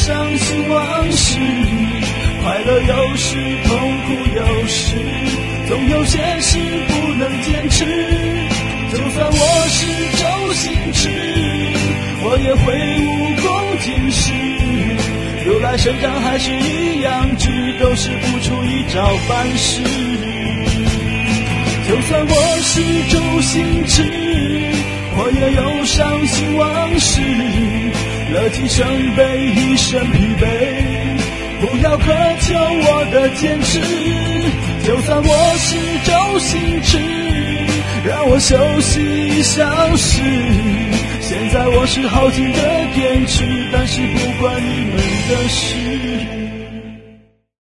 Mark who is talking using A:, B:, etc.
A: 伤心往事，快乐有时，痛苦有时，总有些事不能坚持。就算我是周星驰，我也会武功尽失。由来生长还是一样，只都是不出一招半式。就算我是周星驰，我也有伤心往事，乐极生悲，一身疲惫，不要苛求我的坚持。就算我是周星驰，让我休息1小时。现在我是耗尽的电池，但是不关你们的事。